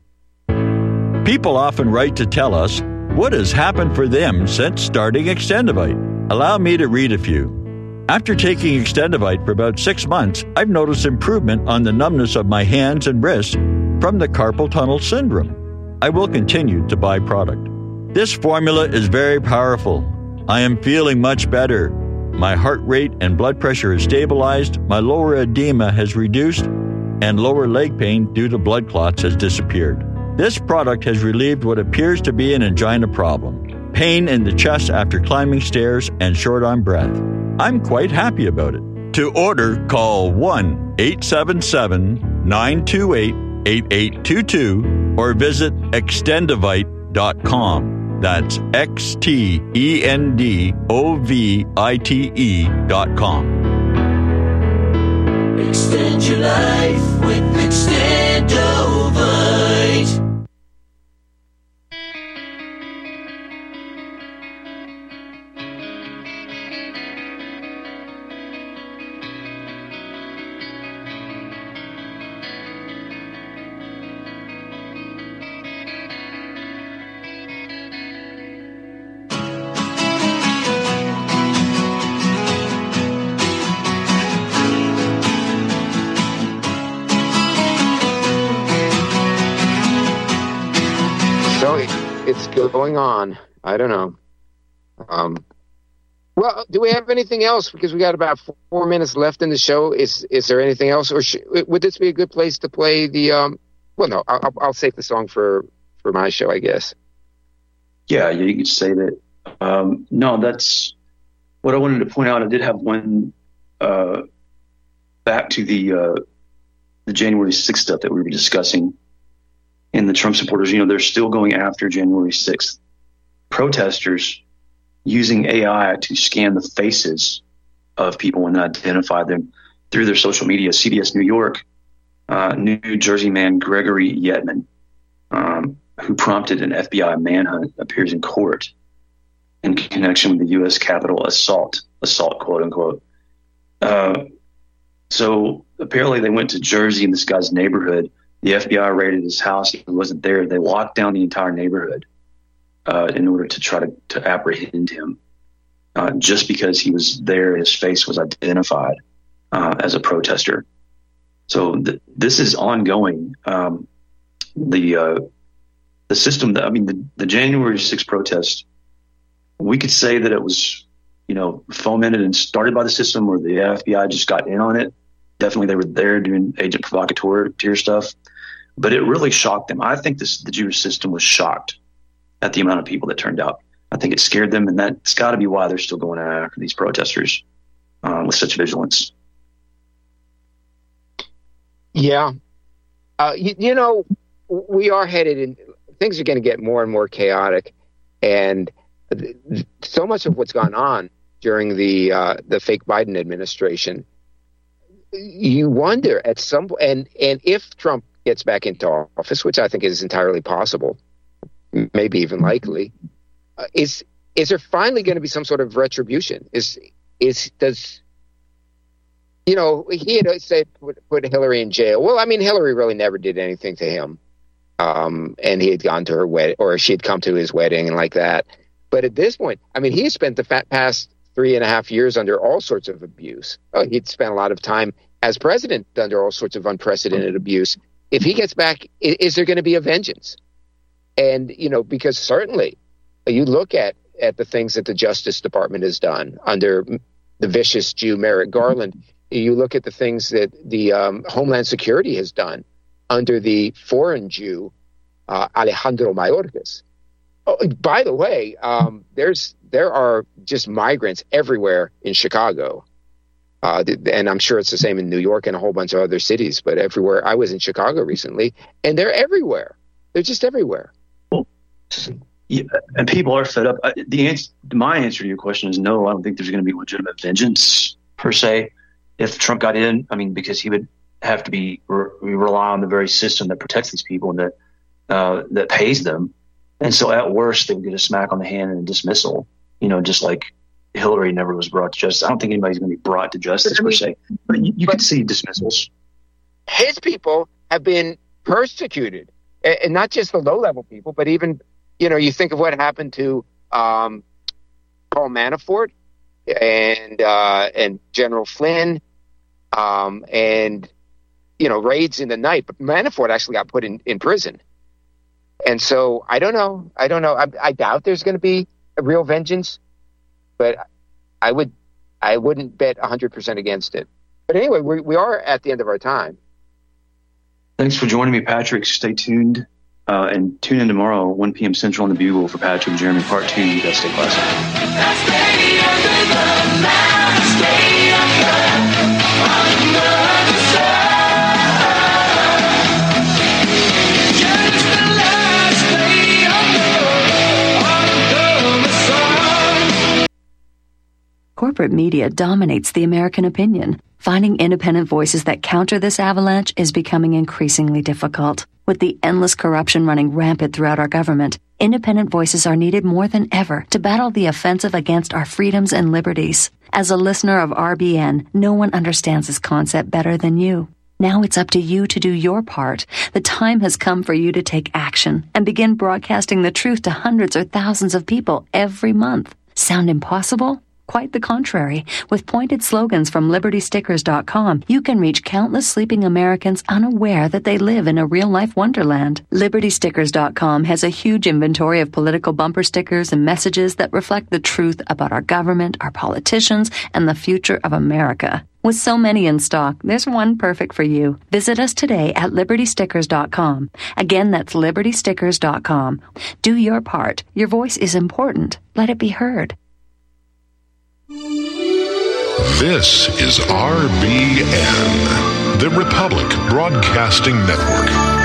S15: People often write to tell us what has happened for them since starting Extendivite. Allow me to read a few. After taking Extendivite for about six months, I've noticed improvement on the numbness of my hands and wrists from the carpal tunnel syndrome. I will continue to buy product. This formula is very powerful. I am feeling much better. My heart rate and blood pressure is stabilized, my lower edema has reduced, and lower leg pain due to blood clots has disappeared. This product has relieved what appears to be an angina problem, pain in the chest after climbing stairs, and short on breath. I'm quite happy about it. To order, call one eight seven seven, nine two eight, eight eight two two or visit extendivite dot com. That's X T E N D O V I T E dot com.
S3: Extend your life with Extendivite.
S2: It's going on. I don't know. Um, well, do we have anything else? Because we got about four minutes left in the show. Is is there anything else, or should, would this be a good place to play the? Um, well, no, I'll, I'll save the song for for my show, I guess.
S1: Yeah, you could say that. Um, no, that's what I wanted to point out. I did have one uh, back to the uh, the January sixth stuff that we were discussing. And the Trump supporters, you know, they're still going after January sixth protesters using A I to scan the faces of people and identify them through their social media. C B S New York, uh, New Jersey man Gregory Yetman, um, who prompted an F B I manhunt, appears in court in connection with the U S Capitol assault, assault, quote unquote. Uh, so apparently they went to Jersey in this guy's neighborhood. The F B I raided his house. He wasn't there. They locked down the entire neighborhood uh, in order to try to, to apprehend him. Uh, just because he was there, his face was identified uh, as a protester. So th- this is ongoing. Um, the uh, the system that I mean, the, the January sixth protest, we could say that it was, you know, fomented and started by the system, or the F B I just got in on it. Definitely, they were there doing agent provocateur stuff, but it really shocked them. I think this, the Jewish system was shocked at the amount of people that turned out. I think it scared them, and that's got to be why they're still going after these protesters uh, with such vigilance.
S2: Yeah. Uh, you, you know, we are headed in, things are going to get more and more chaotic. And th- so much of what's gone on during the uh, the fake Biden administration, you wonder at some point, and, and if Trump gets back into office, which I think is entirely possible, maybe even likely, uh, is is there finally going to be some sort of retribution? Is is does you know he had said put, put Hillary in jail? Well, I mean, Hillary really never did anything to him, um, and he had gone to her wedding, or she had come to his wedding, and like that. But at this point, I mean, he spent the fat past three and a half years under all sorts of abuse. Oh, he'd spent a lot of time as president under all sorts of unprecedented abuse. If he gets back, is, is there going to be a vengeance? And, you know, because certainly you look at, at the things that the Justice Department has done under the vicious Jew Merrick Garland. You look at the things that the um, Homeland Security has done under the foreign Jew, uh, Alejandro Mayorkas. Oh, by the way, um, there's there are just migrants everywhere in Chicago. Uh, and I'm sure it's the same in New York and a whole bunch of other cities, but everywhere. I was in Chicago recently, and they're everywhere. They're just everywhere.
S1: Well, yeah, and people are fed up. The answer, my answer to your question is no. I don't think there's going to be legitimate vengeance per se if Trump got in. I mean, because he would have to be re- rely on the very system that protects these people and that uh, that pays them. And so, at worst, they would get a smack on the hand and a dismissal. You know, just like Hillary never was brought to justice. I don't think anybody's going to be brought to justice I mean, per se, but you, you but can see dismissals.
S2: His people have been persecuted, and not just the low-level people, but even, you know, you think of what happened to um, Paul Manafort and uh, and General Flynn, um, and you know, raids in the night. But Manafort actually got put in, in prison, and so I don't know. I don't know. I, I doubt there's going to be a real vengeance. But I would, I wouldn't bet one hundred percent against it. But anyway, we we are at the end of our time.
S1: Thanks for joining me, Patrick. Stay tuned uh, and tune in tomorrow, one p.m. Central on the Bugle for Patrick and Jeremy Part Two. You guys stay
S16: Corporate media dominates the American opinion. Finding independent voices that counter this avalanche is becoming increasingly difficult. With the endless corruption running rampant throughout our government, independent voices are needed more than ever to battle the offensive against our freedoms and liberties. As a listener of R B N, no one understands this concept better than you. Now it's up to you to do your part. The time has come for you to take action and begin broadcasting the truth to hundreds or thousands of people every month. Sound impossible? Quite the contrary. With pointed slogans from Liberty Stickers dot com, you can reach countless sleeping Americans unaware that they live in a real-life wonderland. Liberty Stickers dot com has a huge inventory of political bumper stickers and messages that reflect the truth about our government, our politicians, and the future of America. With so many in stock, there's one perfect for you. Visit us today at Liberty Stickers dot com. Again, that's Liberty Stickers dot com. Do your part. Your voice is important. Let it be heard.
S13: This is R B N, the Republic Broadcasting Network.